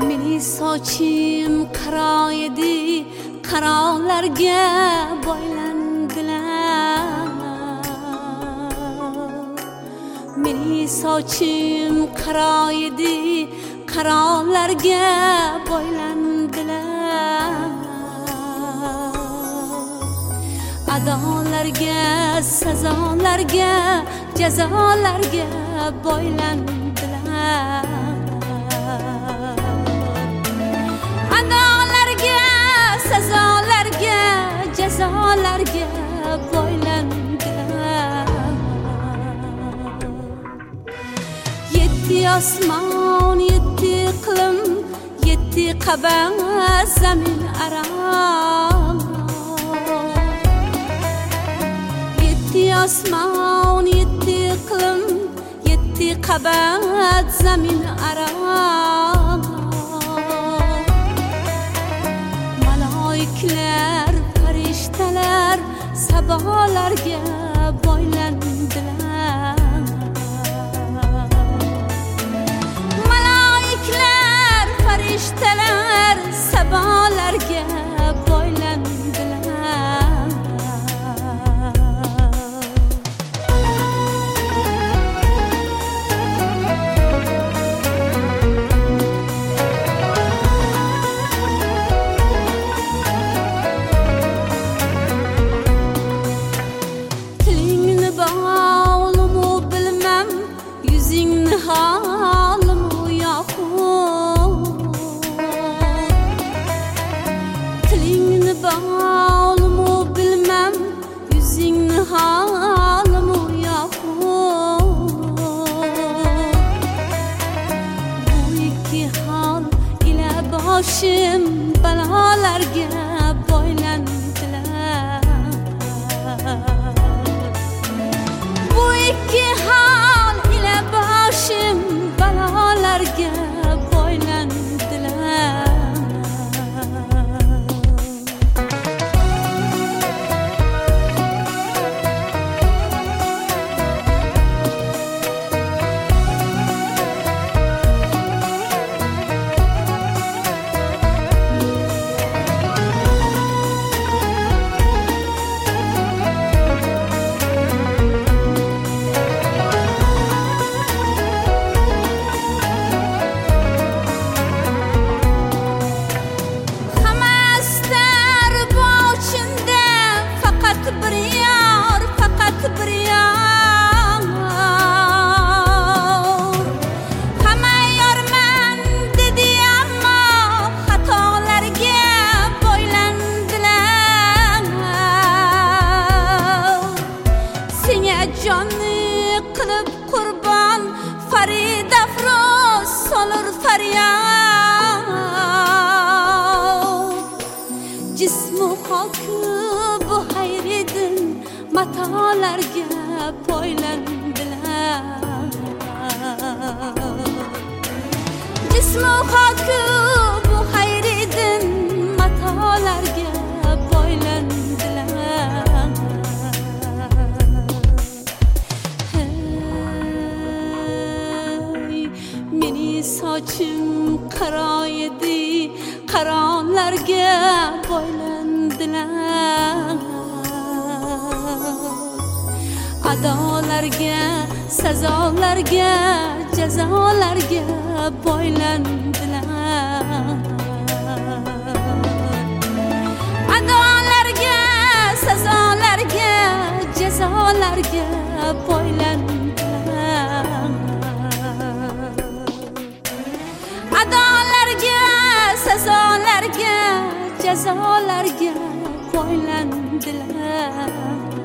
Meni sochim qaro edi, qarolarga boylandilar. Meni sochim qaro edi, qarolarga boylandilar. Adolarga, sazolarga, jazolarga boylandilar. Adolarga, sazolarga, jazolarga boylandilar. Yetti osmon, yetti iqlim, yetti qabat zamin aro. Yetti osmon, yetti iqlim, yetti qabat zamin aro. Maloiklar, farishtalar sabolarga boylandilar. Maloiklar, farishtalar sabolarga boylandilar. Bağlımı bilmem, yüzünü halımı yoxud. Bu iki hal ile başım belalarga boylandilar. Bu iki hal ile başım belalarga boylandilar. Canı qilib qurban Farid afroz solur faryod. Jismu xoki bu hayridin matolarga boylandilar. Jismu xoki bu hayridin matolarga boylandilar. Sochim qaro edi, qarolarga boylandilar. Adolarga, sazolarga, jazolarga boylandilar. Adolarga, sazolarga, jazolarga boylandilar. Adolarga, sazolarga, jazolarga boylandilar.